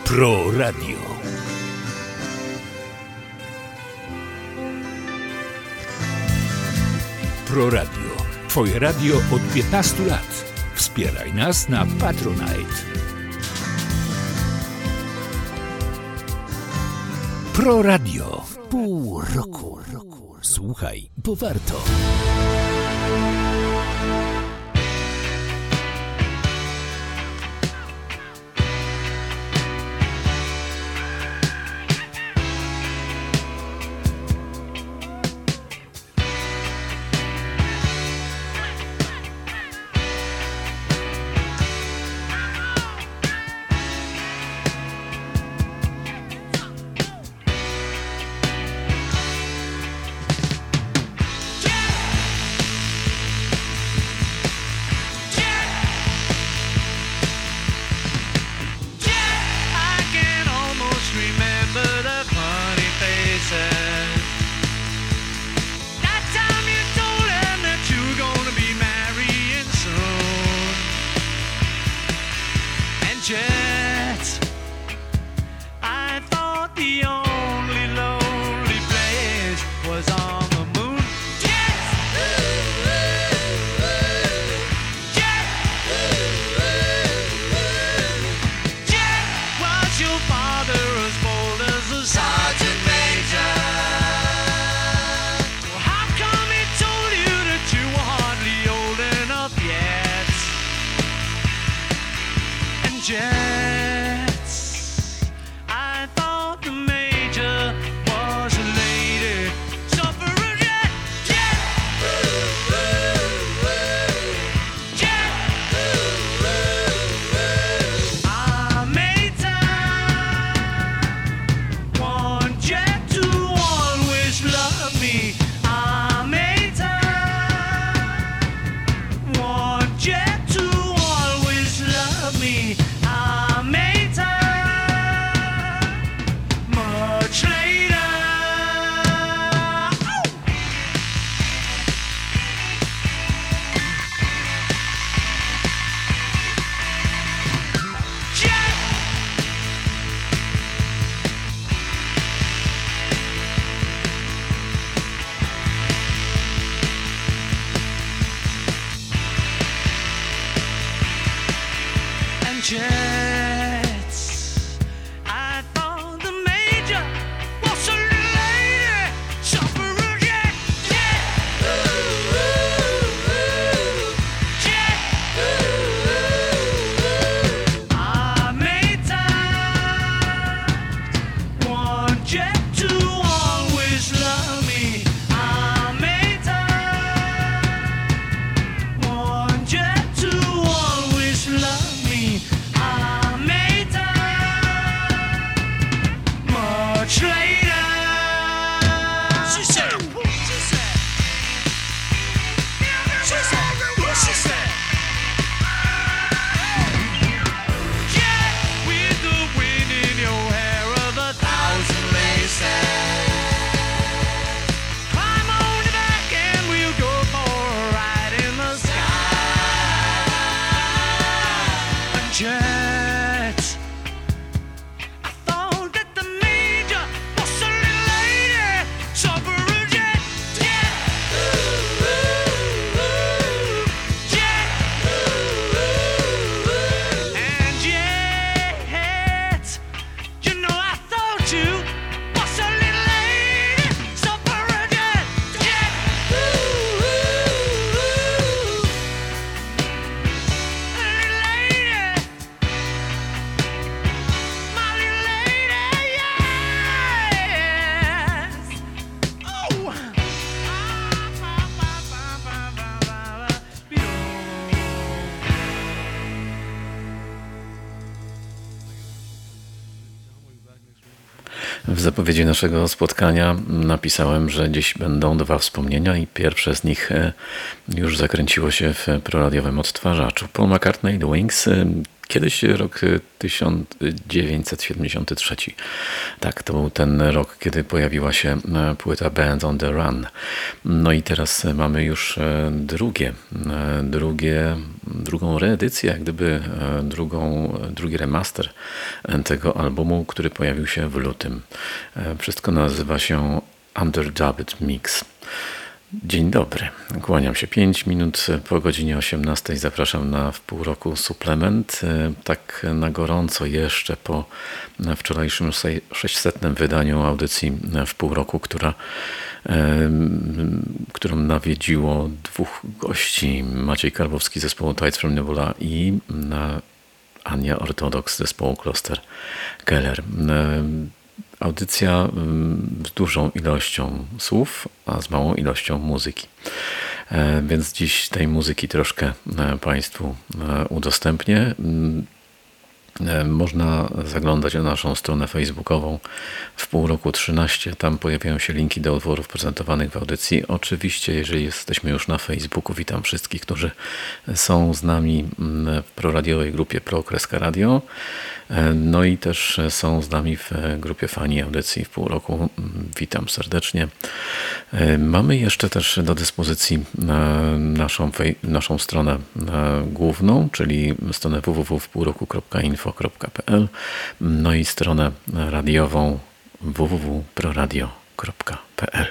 Pro Radio. Pro Radio. Twoje radio od 15 lat. Wspieraj nas na Patronite. Pro Radio. Pół roku. Słuchaj, bo warto. W zapowiedzi naszego spotkania napisałem, że dziś będą dwa wspomnienia i pierwsze z nich już zakręciło się w proradiowym odtwarzaczu. Paul McCartney i The Wings Kiedyś rok 1973. Tak, to był ten rok, kiedy pojawiła się płyta Band on the Run. No i teraz mamy już drugą reedycję, jak gdyby drugi remaster tego albumu, który pojawił się w lutym. Wszystko nazywa się Underdubbed Mix. Dzień dobry, kłaniam się 5 minut po godzinie 18. Zapraszam na w pół roku suplement. Tak na gorąco jeszcze po wczorajszym 600. wydaniu audycji w pół roku, którą nawiedziło dwóch gości. Maciej Karbowski z zespołu Tides from Nebula i Ania Ortodoks z zespołu Kloster Keller. Audycja z dużą ilością słów, a z małą ilością muzyki. Więc dziś tej muzyki troszkę Państwu udostępnię. Można zaglądać na naszą stronę facebookową w pół roku 13. Tam pojawiają się linki do utworów prezentowanych w audycji. Oczywiście, jeżeli jesteśmy już na Facebooku, witam wszystkich, którzy są z nami w proradiowej grupie Pro-Kreska Radio. No i też są z nami w grupie fani audycji w pół roku. Witam serdecznie. Mamy jeszcze też do dyspozycji naszą stronę główną, czyli stronę www.wpółroku.info.pl, no i stronę radiową www.proradio.pl.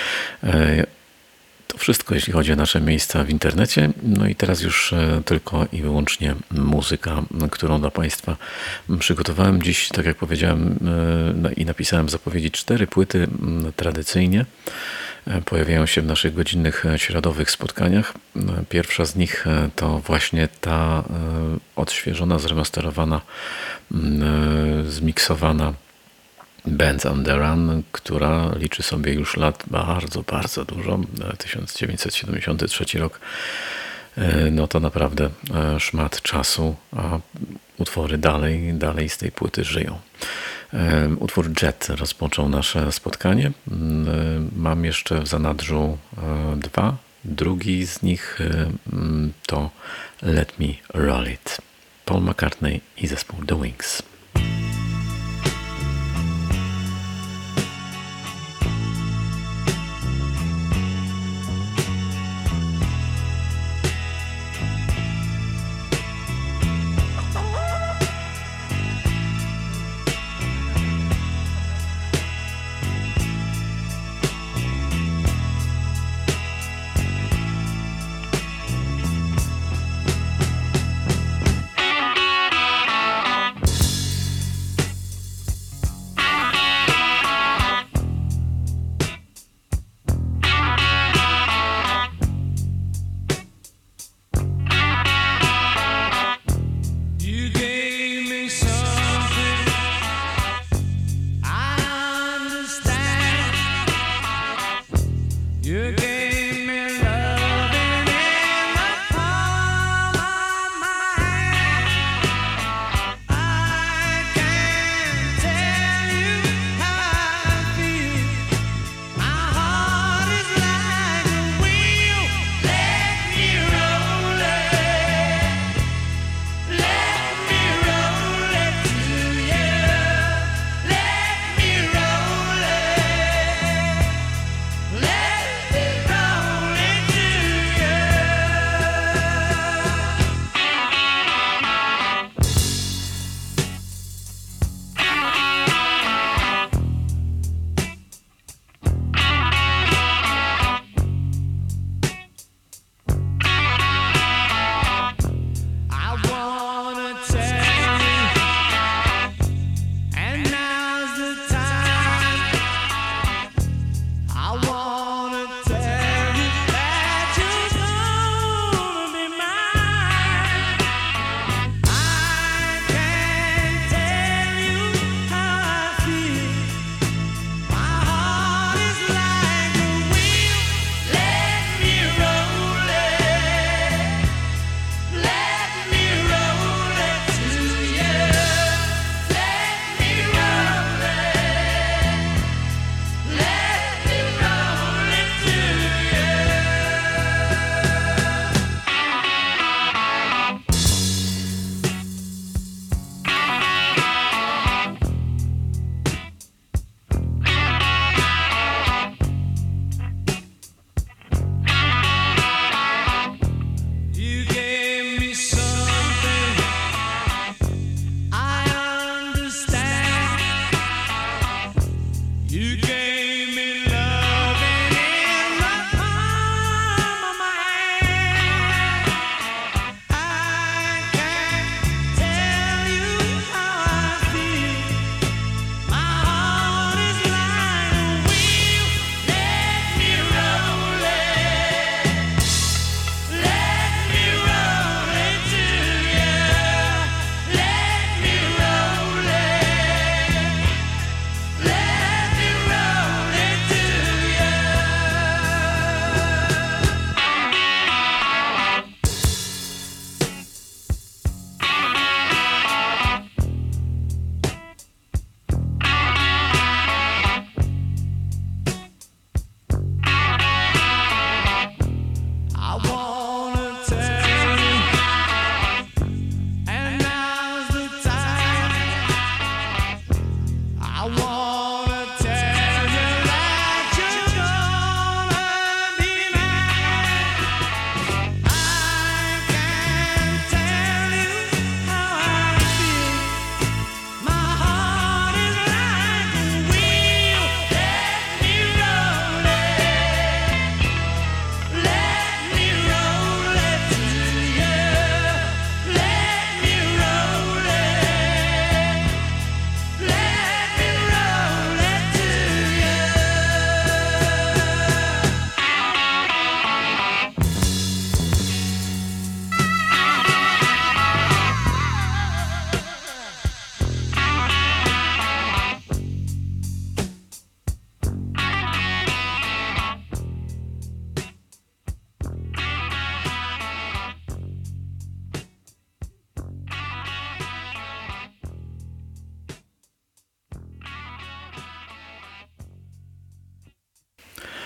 To wszystko, jeśli chodzi o nasze miejsca w internecie. No i teraz już tylko i wyłącznie muzyka, którą dla Państwa przygotowałem. Dziś, tak jak powiedziałem i napisałem w zapowiedzi, 4 płyty tradycyjnie pojawiają się w naszych godzinnych środowych spotkaniach. Pierwsza z nich to właśnie ta odświeżona, zremasterowana, zmiksowana Band on the Run, która liczy sobie już lat bardzo, bardzo dużo. 1973 rok. No to naprawdę szmat czasu, a utwory dalej z tej płyty żyją. Utwór Jet rozpoczął nasze spotkanie. Mam jeszcze w zanadrzu 2. Drugi z nich to Let Me Roll It. Paul McCartney i zespół The Wings.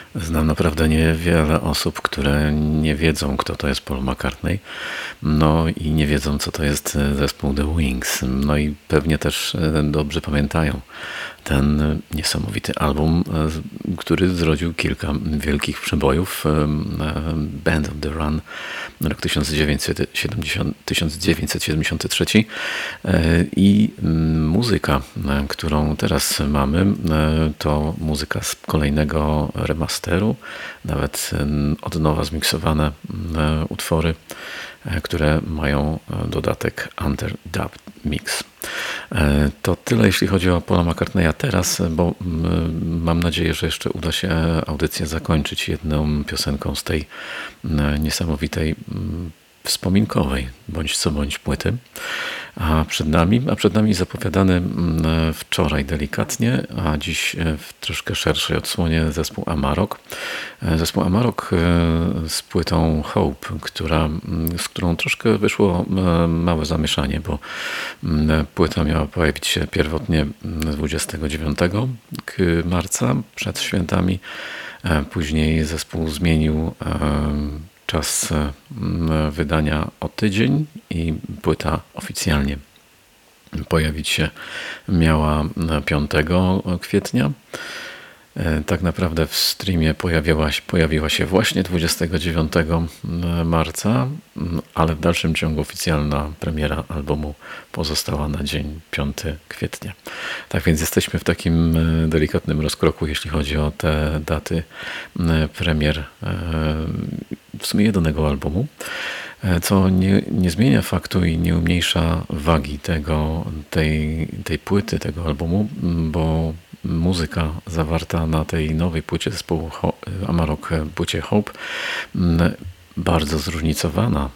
Znam naprawdę niewiele osób, które nie wiedzą, kto to jest Paul McCartney, no i nie wiedzą, co to jest zespół The Wings. No i pewnie też dobrze pamiętają ten niesamowity album, który zrodził kilka wielkich przebojów. Band on the Run, rok 1973 i muzyka, którą teraz mamy, to muzyka z kolejnego remasteru, nawet od nowa zmiksowane utwory, które mają dodatek Underdubbed Mix. To tyle, jeśli chodzi o Paula McCartneya teraz, bo mam nadzieję, że jeszcze uda się audycję zakończyć jedną piosenką z tej niesamowitej wspominkowej, bądź co bądź płyty. A przed nami zapowiadany wczoraj delikatnie, a dziś w troszkę szerszej odsłonie zespół Amarok. Zespół Amarok z płytą Hope, z którą troszkę wyszło małe zamieszanie, bo płyta miała pojawić się pierwotnie 29 marca przed świętami. Później zespół zmienił czas wydania o tydzień i płyta oficjalnie pojawić się miała 5 kwietnia. Tak naprawdę w streamie pojawiła się właśnie 29 marca, ale w dalszym ciągu oficjalna premiera albumu pozostała na dzień 5 kwietnia. Tak więc jesteśmy w takim delikatnym rozkroku, jeśli chodzi o te daty premier w sumie jednego albumu, co nie zmienia faktu i nie umniejsza wagi tej płyty, tego albumu, bo muzyka zawarta na tej nowej płycie zespołu Amarok, płycie Hope, bardzo zróżnicowana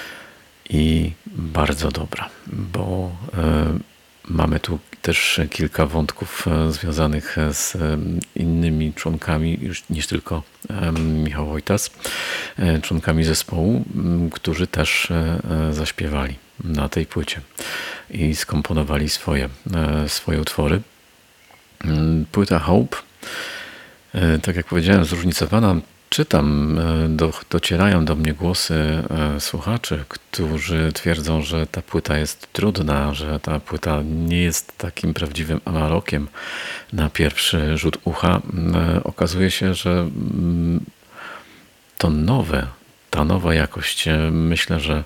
i bardzo dobra, bo mamy tu też kilka wątków związanych z innymi członkami niż tylko Michał Wojtas, członkami zespołu, którzy też zaśpiewali na tej płycie i skomponowali swoje utwory. Płyta Hope, tak jak powiedziałem, zróżnicowana. Docierają do mnie głosy słuchaczy, którzy twierdzą, że ta płyta jest trudna, że ta płyta nie jest takim prawdziwym Amarokiem na pierwszy rzut ucha. Okazuje się, że ta nowa jakość, myślę, że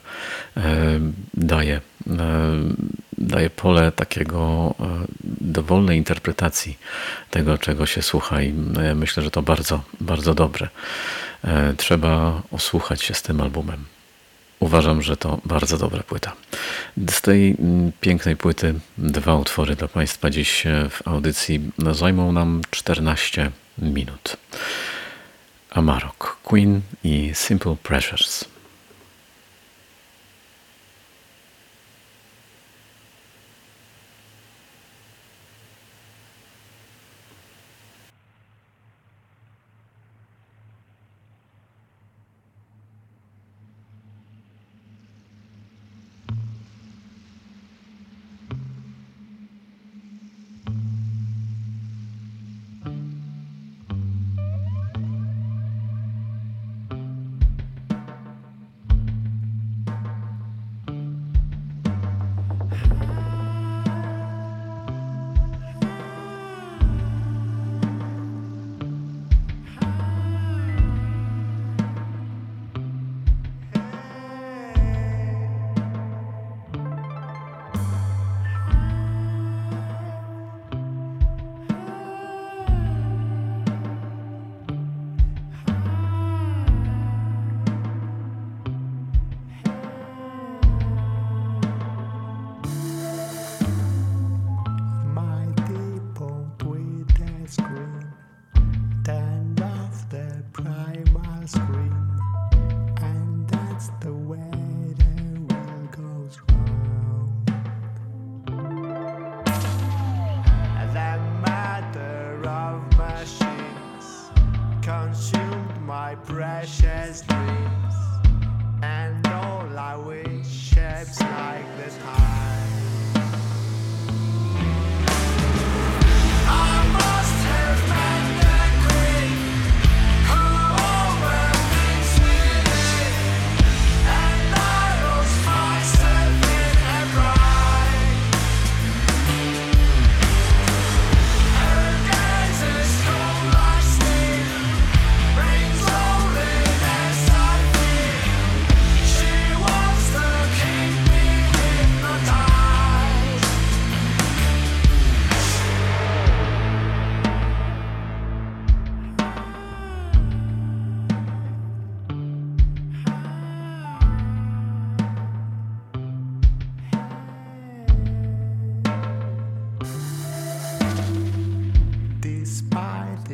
daje pole takiego dowolnej interpretacji tego, czego się słucha, i myślę, że to bardzo, bardzo dobre. Trzeba osłuchać się z tym albumem. Uważam, że to bardzo dobra płyta. Z tej pięknej płyty 2 utwory dla Państwa dziś w audycji zajmą nam 14 minut. Amarok, Queen i Simple Pressures.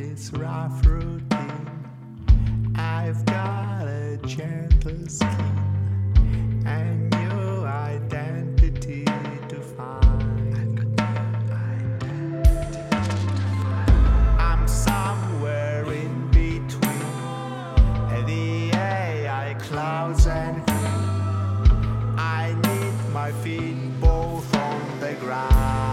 this rough routine. I've got a gentle skin and new identity to find. I'm somewhere in between the AI clouds and green. I need my feet both on the ground.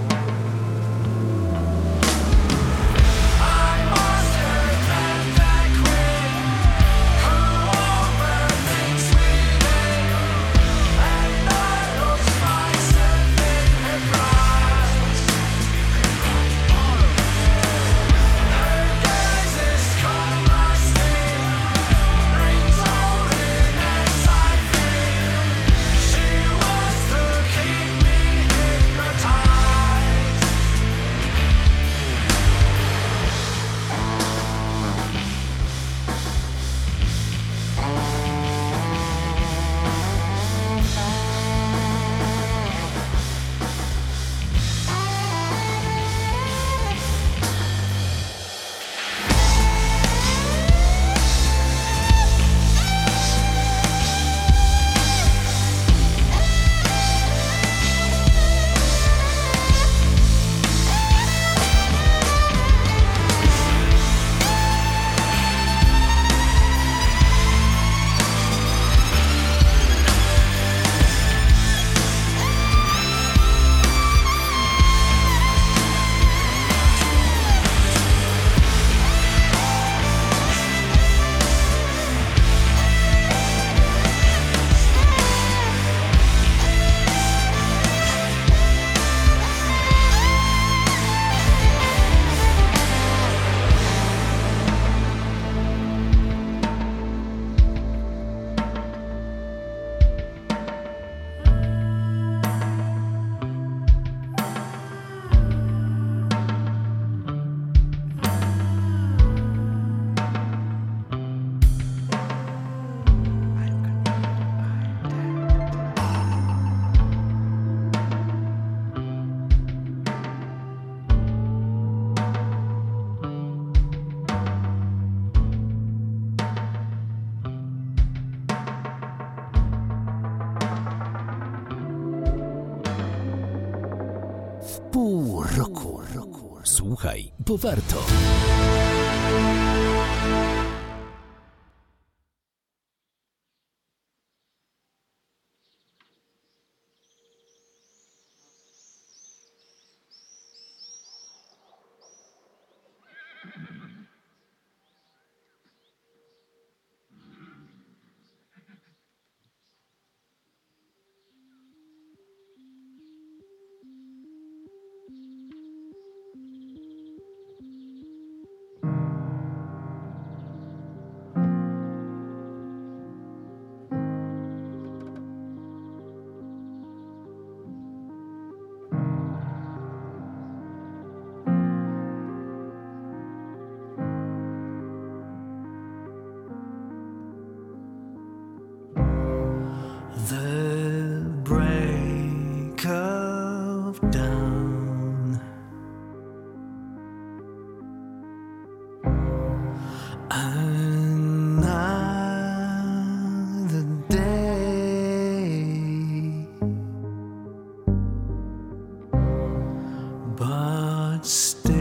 Pół roku. Słuchaj, bo warto. The break of dawn, another day, but still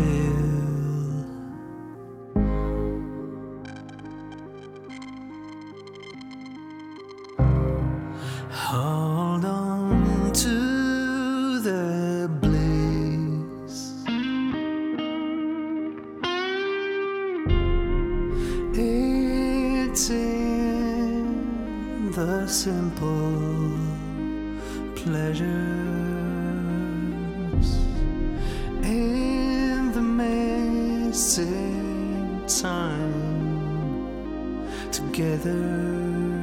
hold on to the bliss. It's in the simple pleasures, in the missing time together.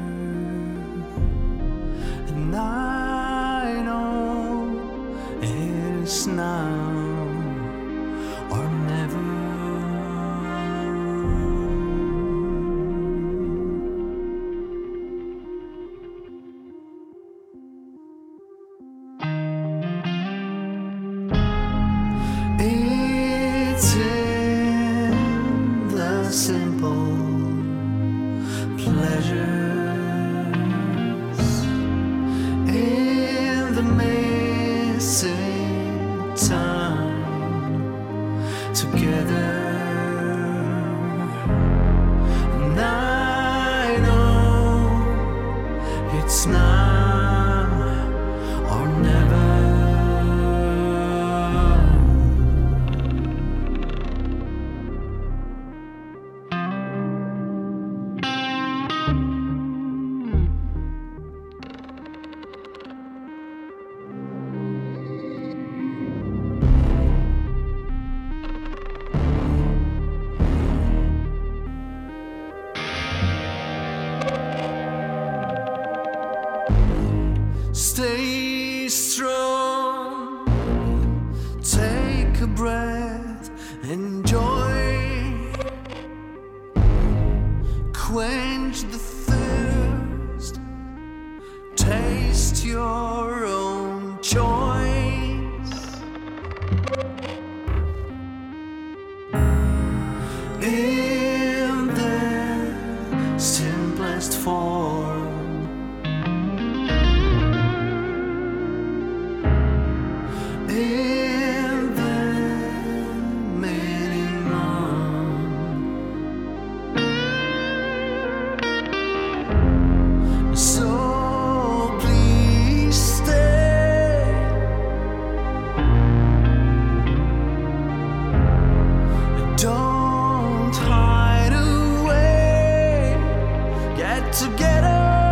And I know it's now or never. It's in strong. Take a breath, enjoy. Quench the thirst. Taste your own choice. In the simplest form. In the minimum. So please stay. Don't hide away. Get together.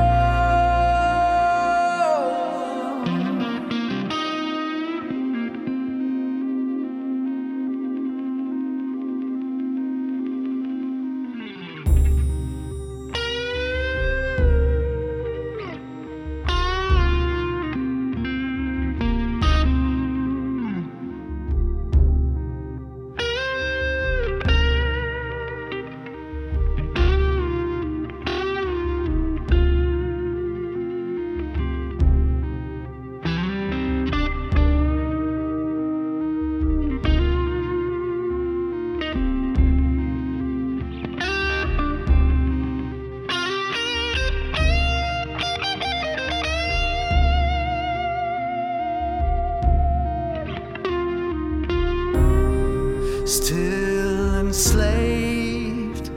Still enslaved,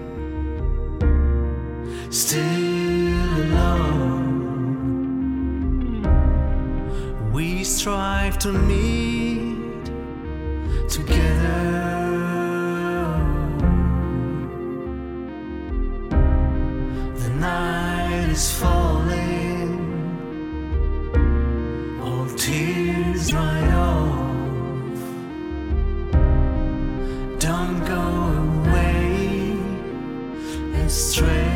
still alone. We strive to meet together. The night is falling, all tears dry off. Don't go away astray.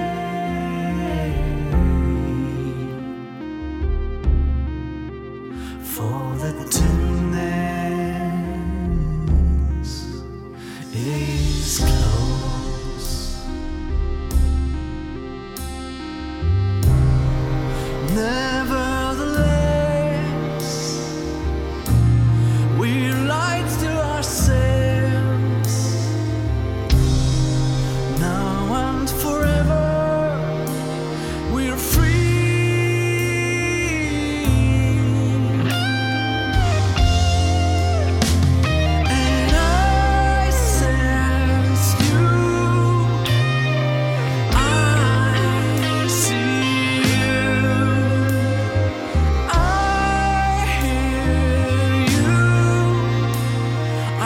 For the darkness is close. Nevertheless, we light to ourselves. Now and forever, we're free. And I sense you, I see you, I hear you, I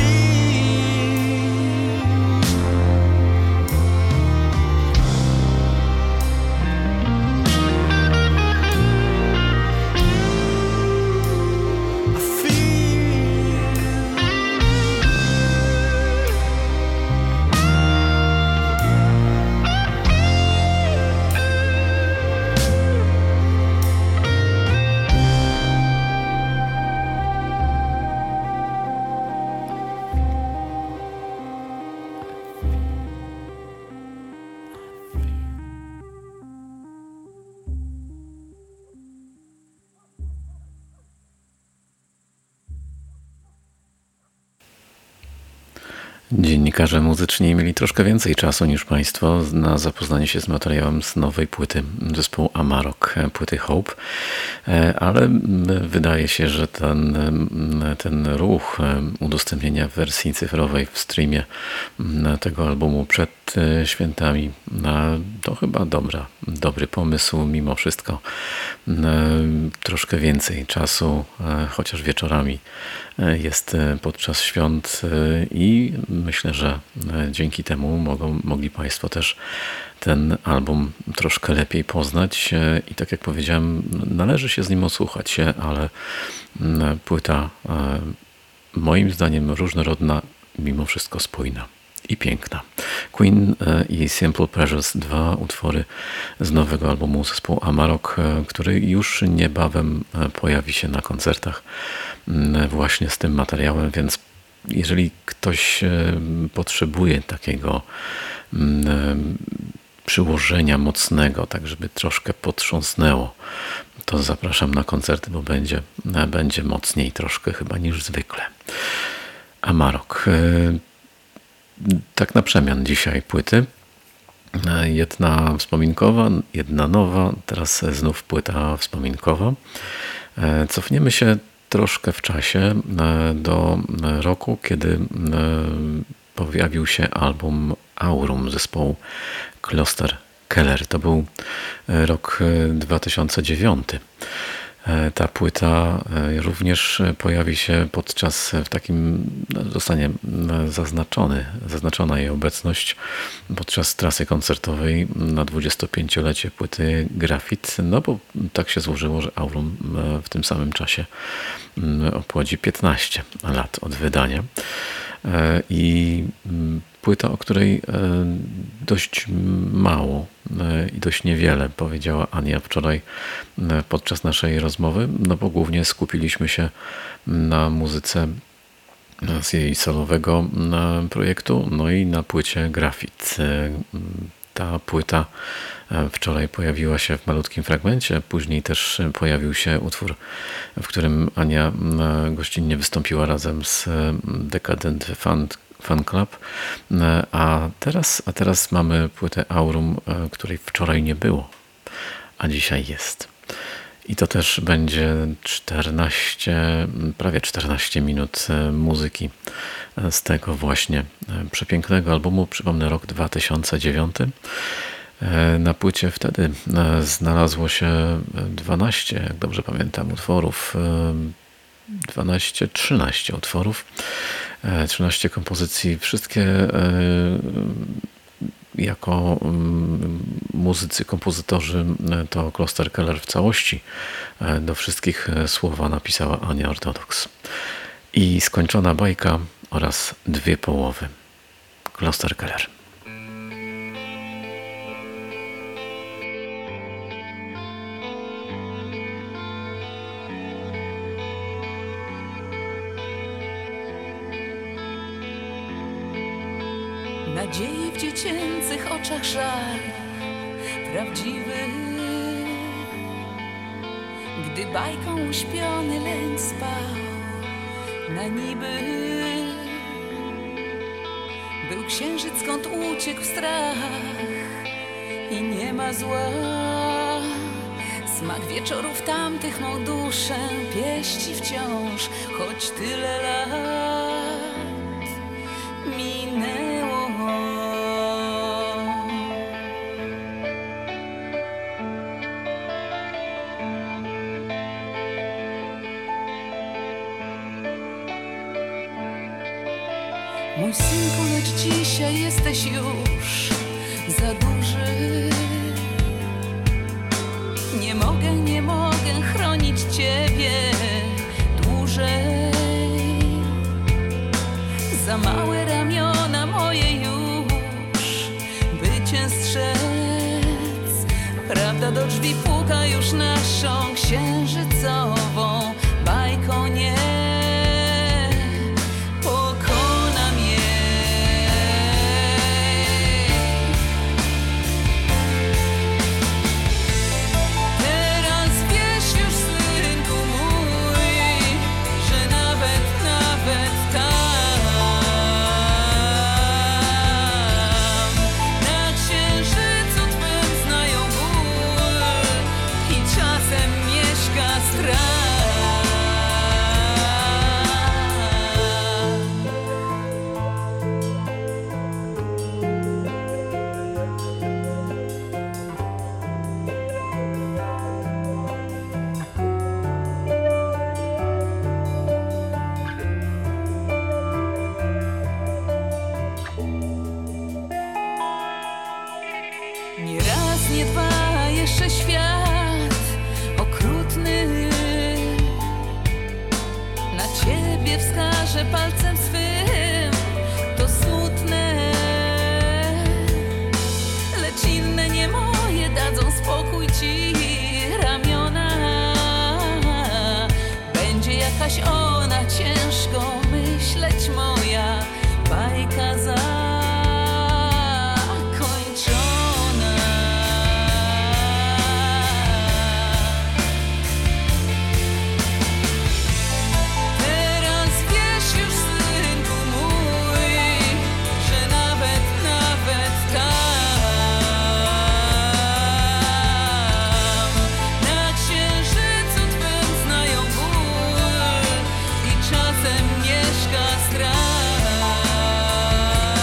Dziennikarze muzyczni mieli troszkę więcej czasu niż Państwo na zapoznanie się z materiałem z nowej płyty zespołu Amarok, płyty Hope, ale wydaje się, że ten ruch udostępnienia w wersji cyfrowej w streamie tego albumu przed świętami to chyba dobry pomysł mimo wszystko. Troszkę więcej czasu, chociaż wieczorami jest podczas świąt i myślę, że dzięki temu mogli Państwo też ten album troszkę lepiej poznać i tak jak powiedziałem, należy się z nim osłuchać, ale płyta moim zdaniem różnorodna, mimo wszystko spójna. i piękna. Queen i Simple Pleasures, 2 utwory z nowego albumu zespołu Amarok, który już niebawem pojawi się na koncertach właśnie z tym materiałem, więc jeżeli ktoś potrzebuje takiego przyłożenia mocnego, tak żeby troszkę potrząsnęło, to zapraszam na koncerty, bo będzie mocniej troszkę chyba niż zwykle. Amarok. Tak na przemian dzisiaj płyty. Jedna wspominkowa, jedna nowa, teraz znów płyta wspominkowa. Cofniemy się troszkę w czasie do roku, kiedy pojawił się album Aurum zespołu Kloster Keller. To był rok 2009. Ta płyta również pojawi się w takim, zostanie zaznaczona jej obecność podczas trasy koncertowej na 25-lecie płyty Graffit, no bo tak się złożyło, że Aurum w tym samym czasie obchodzi 15 lat od wydania. I płyta, o której dość mało i dość niewiele powiedziała Ania wczoraj podczas naszej rozmowy, no bo głównie skupiliśmy się na muzyce z jej solowego projektu, no i na płycie Graffit. Ta płyta wczoraj pojawiła się w malutkim fragmencie, później też pojawił się utwór, w którym Ania gościnnie wystąpiła razem z Decadent Fan Club, a teraz mamy płytę Aurum, której wczoraj nie było, a dzisiaj jest. I to też będzie prawie 14 minut muzyki z tego właśnie przepięknego albumu. Przypomnę, rok 2009. Na płycie wtedy znalazło się 12, jak dobrze pamiętam, utworów. 13 utworów, 13 kompozycji, wszystkie jako muzycy, kompozytorzy to Kloster Keller w całości. Do wszystkich słowa napisała Ania Ortodoks. I skończona bajka oraz 2 połowy. Kloster Keller. Nadziei w dziecięcych oczach żar prawdziwy, gdy bajką uśpiony lęk spał na niby. Był księżyc, skąd uciekł strach i nie ma zła. Smak wieczorów tamtych mą duszę pieści wciąż, choć tyle lat minęło. Mój synku, lecz dzisiaj jesteś już za duży. Nie mogę chronić Ciebie dłużej. Za małe ramiona moje już, by Cię strzec. Prawda do drzwi puka już naszą księżycową bajką, nie pokonam jej. Teraz wiesz już, synku mój, że nawet tam na księżycu twym znają ból i czasem mieszka strach. Nie raz, nie dwa, jeszcze świat okrutny na Ciebie wskaże palcem swym. To smutne, jakaś ona, ciężko myśleć moja bajka zakończona. Teraz wiesz już, synku mój, że nawet tam na księżycu twym znają ból i czasem mieszka strach.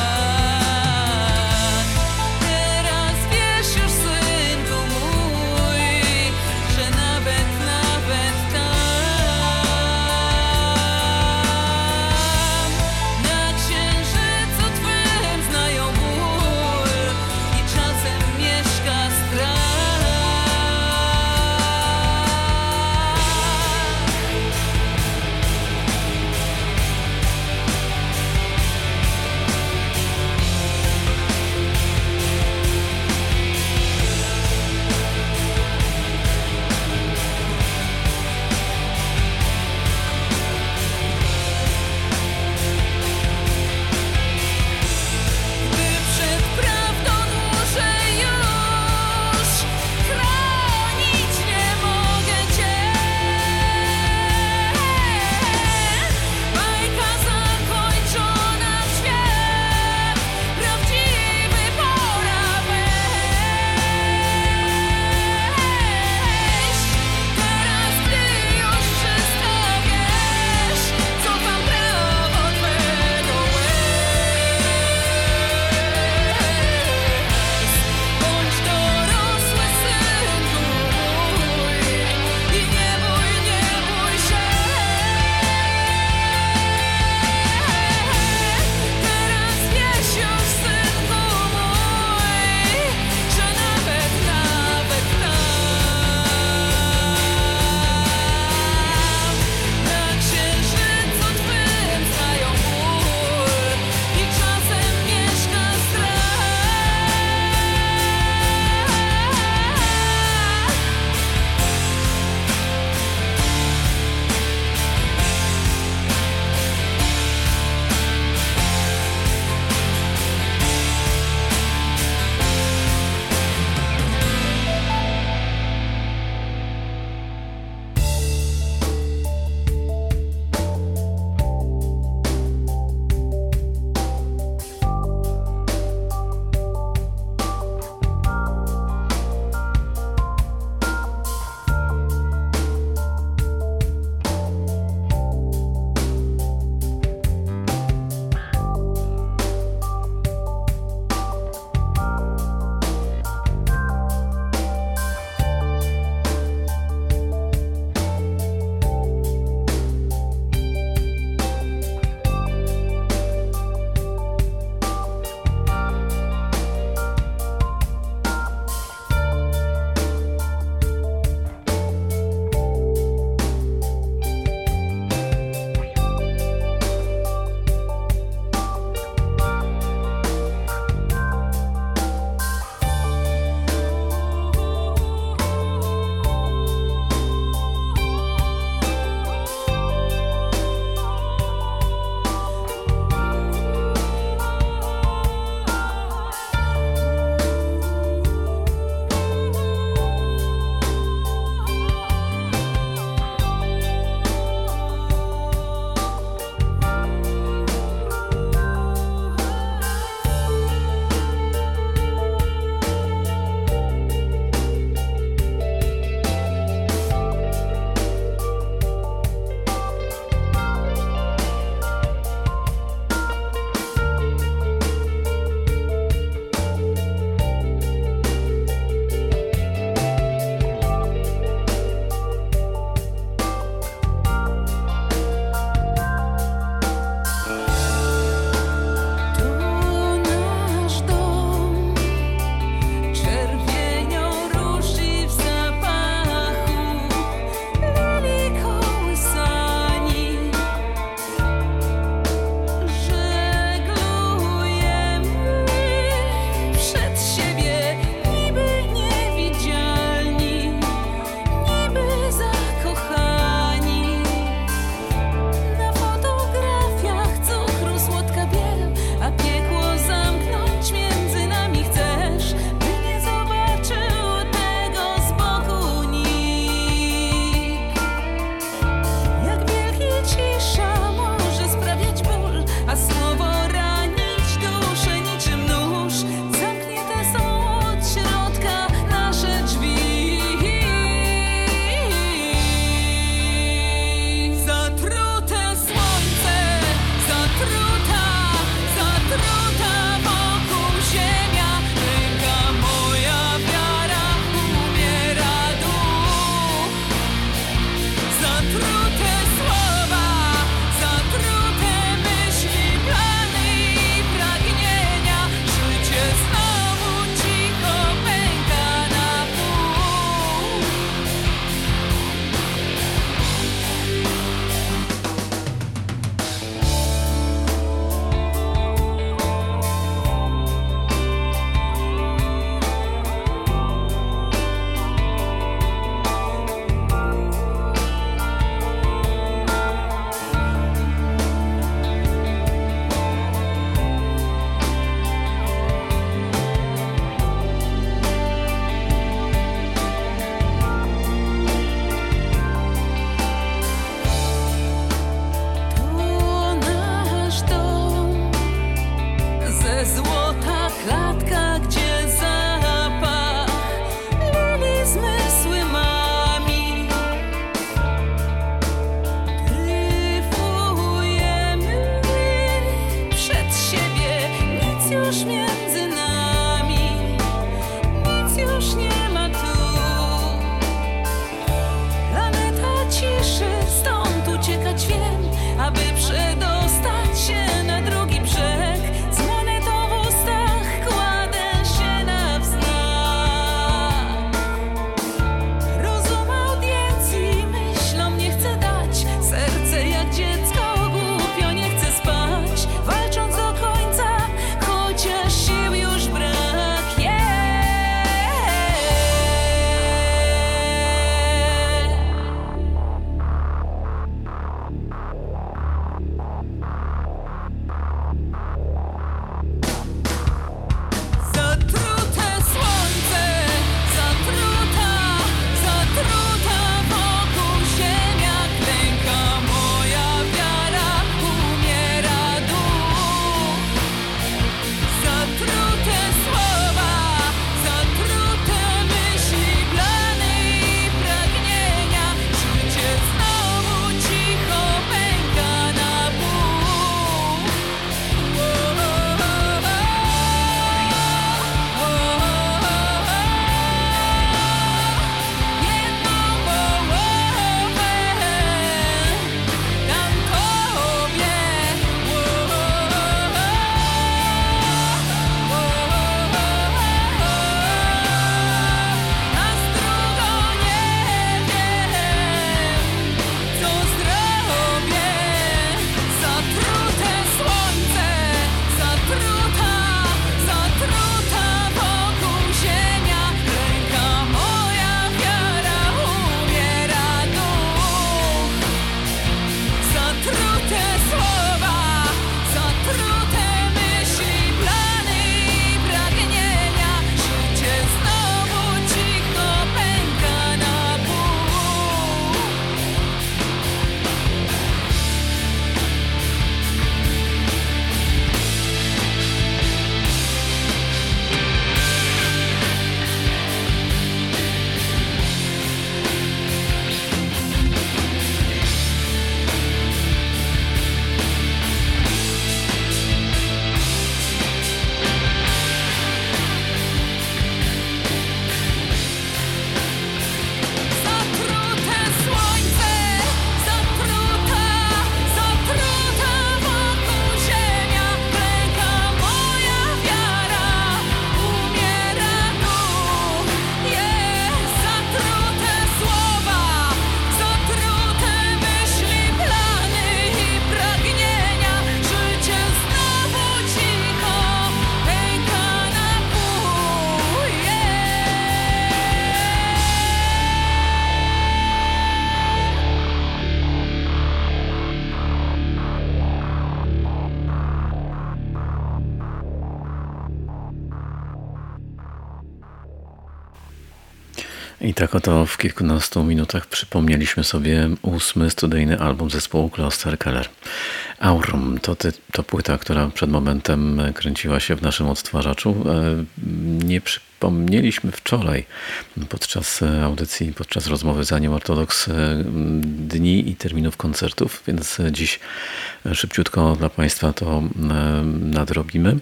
I tak oto w kilkunastu minutach przypomnieliśmy sobie 8. studyjny album zespołu Kloster Keller. Aurum to płyta, która przed momentem kręciła się w naszym odtwarzaczu. Nie przypomnieliśmy wczoraj podczas audycji, podczas rozmowy z Anią Ortodoks dni i terminów koncertów, więc dziś szybciutko dla Państwa to nadrobimy.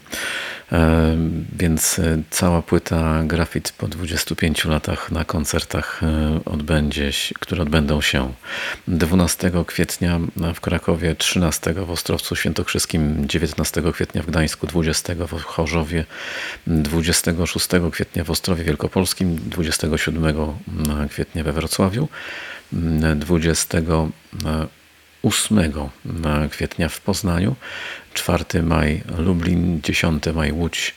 Więc cała płyta Graffiti po 25 latach na koncertach, które odbędą się 12 kwietnia w Krakowie, 13 w Ostrowcu Świętokrzyskim, 19 kwietnia w Gdańsku, 20 w Chorzowie, 26 kwietnia w Ostrowie Wielkopolskim, 27 kwietnia we Wrocławiu, 28 kwietnia w Poznaniu, 4 maj Lublin, 10 maj Łódź,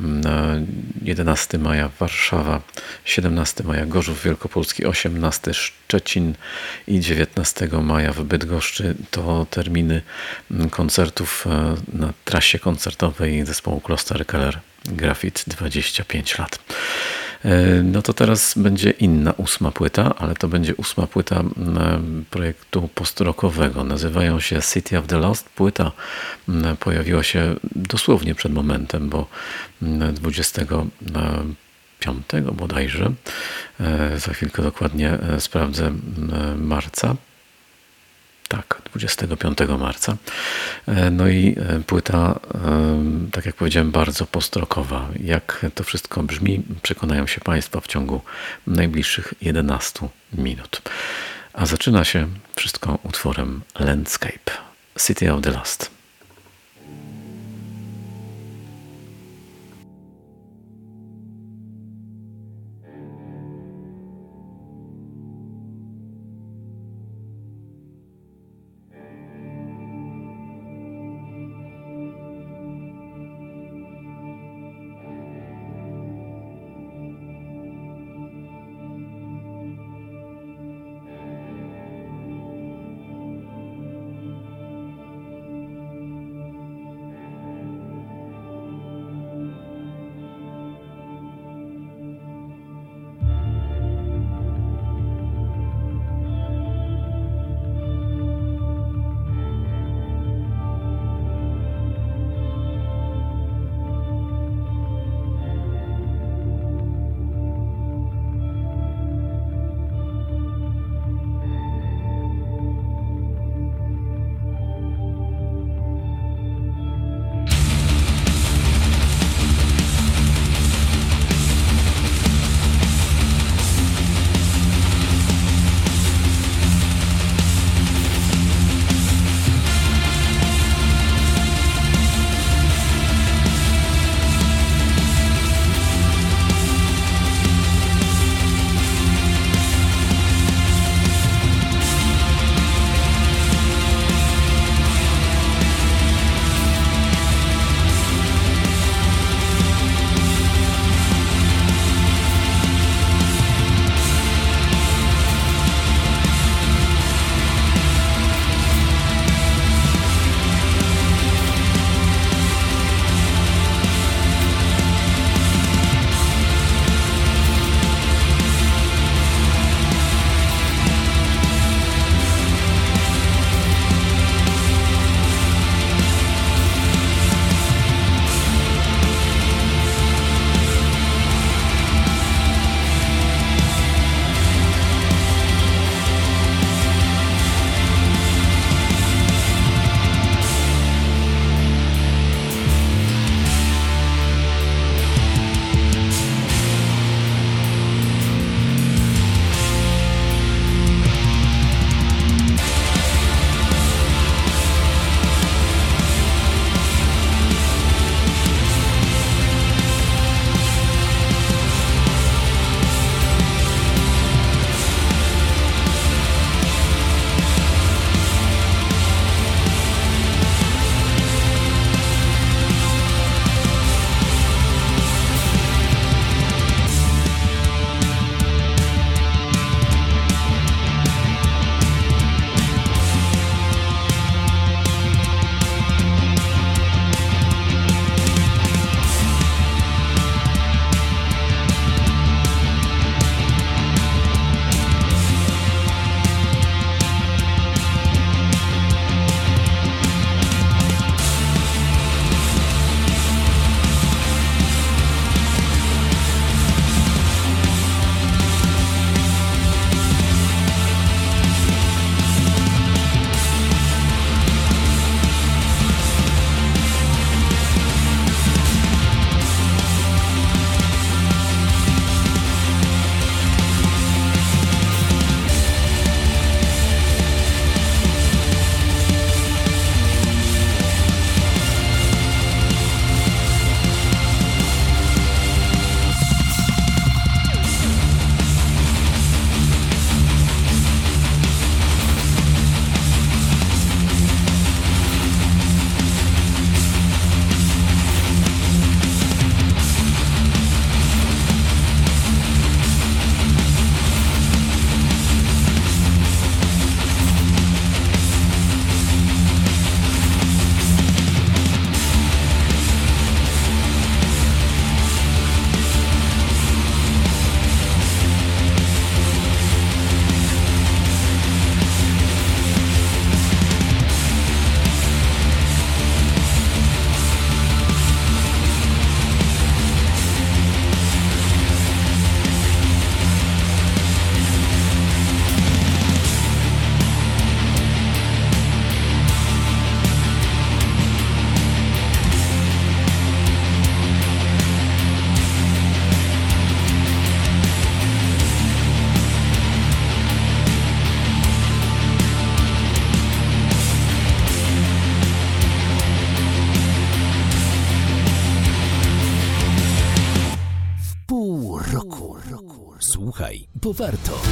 11 maja Warszawa, 17 maja Gorzów Wielkopolski, 18 Szczecin i 19 maja w Bydgoszczy. To terminy koncertów na trasie koncertowej zespołu Kloster Keller Graffiti 25 lat. No to teraz będzie inna 8. płyta, ale to będzie 8. płyta projektu post-rockowego. Nazywają się City of the Lost. Płyta pojawiła się dosłownie przed momentem, bo 25 bodajże, za chwilkę dokładnie sprawdzę, marca. Tak, 25 marca. No i płyta, tak jak powiedziałem, bardzo post-rockowa. Jak to wszystko brzmi, przekonają się Państwo w ciągu najbliższych 11 minut. A zaczyna się wszystko utworem Landscape, City of the Lost. Słuchaj, bo warto.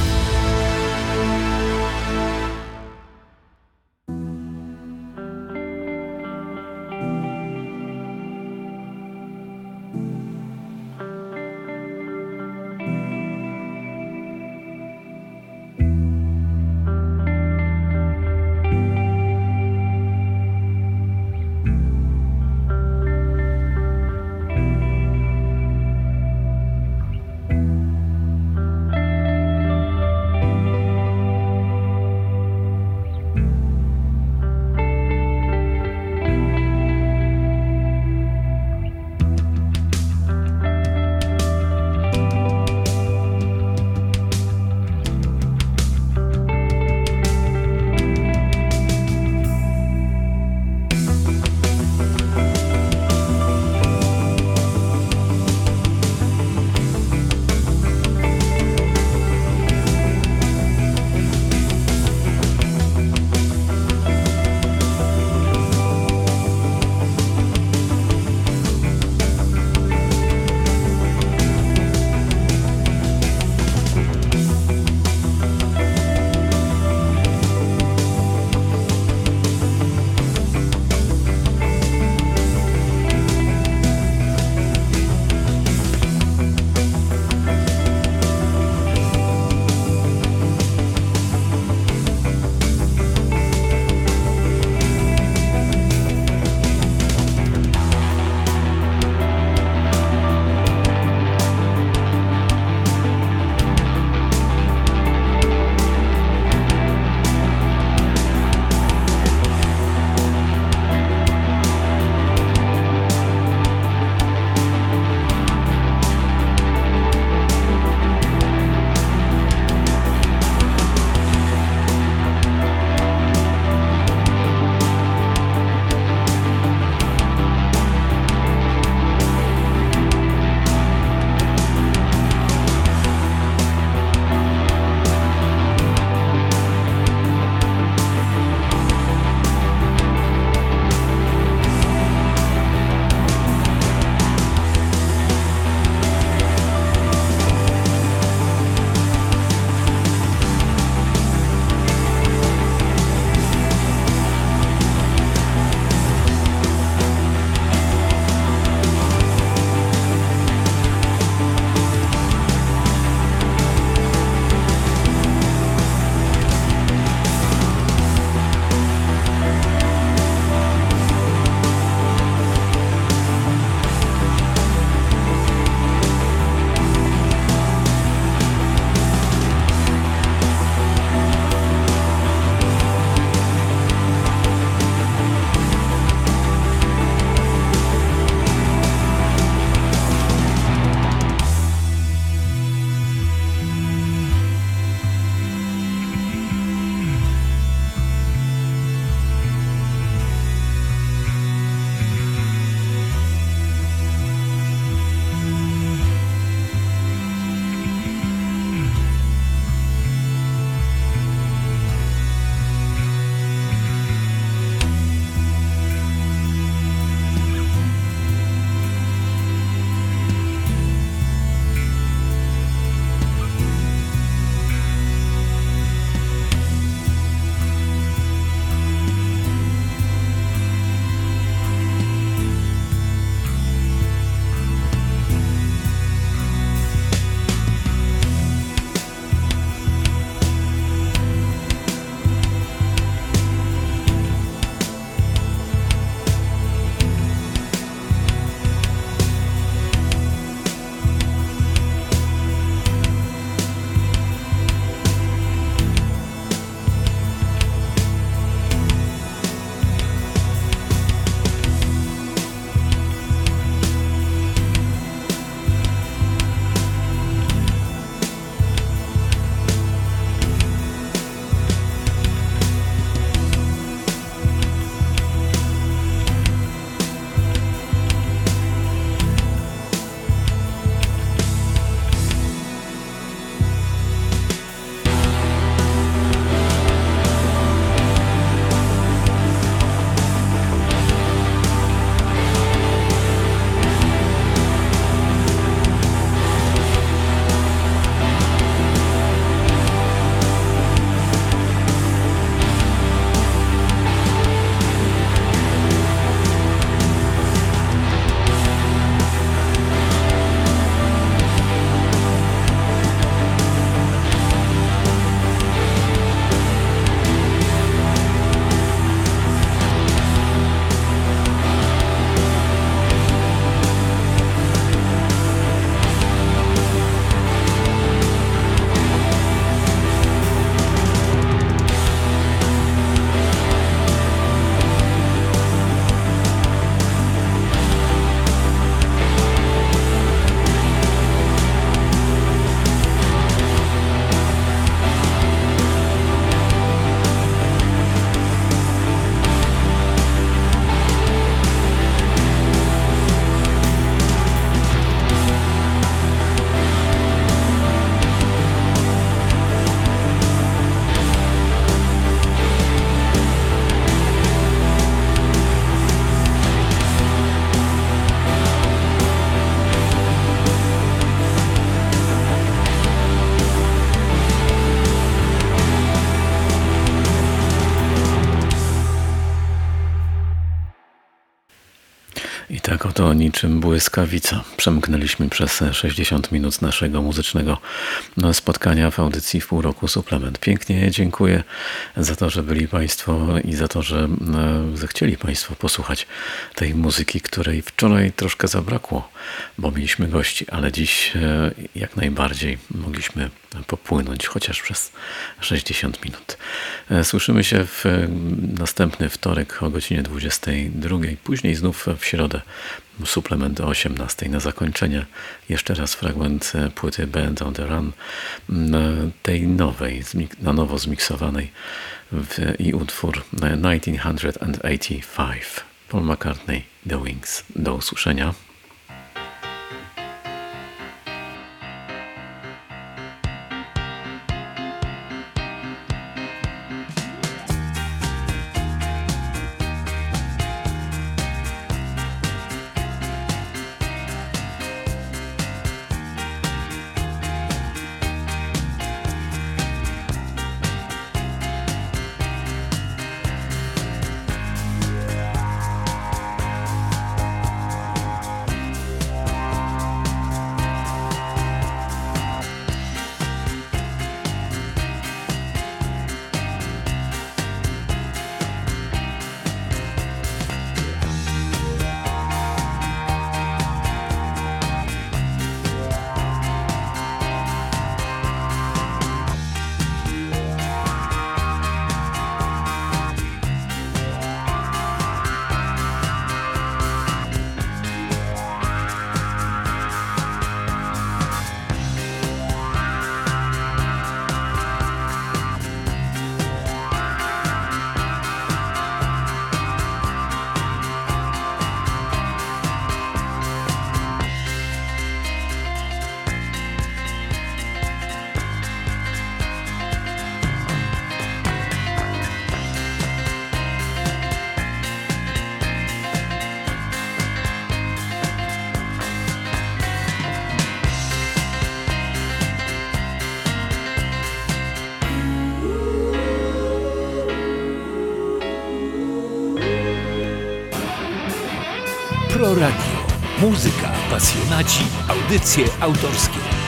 Tak oto niczym błyskawica przemknęliśmy przez 60 minut naszego muzycznego spotkania w audycji w pół roku Suplement. Pięknie dziękuję za to, że byli Państwo i za to, że zechcieli Państwo posłuchać tej muzyki, której wczoraj troszkę zabrakło, bo mieliśmy gości, ale dziś jak najbardziej mogliśmy popłynąć chociaż przez 60 minut. Słyszymy się w następny wtorek o godzinie 22, później znów w środę suplement o 18. Na zakończenie jeszcze raz fragment płyty Band on the Run, tej nowej, na nowo zmiksowanej i utwór 1985. Paul McCartney, The Wings. Do usłyszenia. Pro Radio. Muzyka, pasjonaci, audycje autorskie.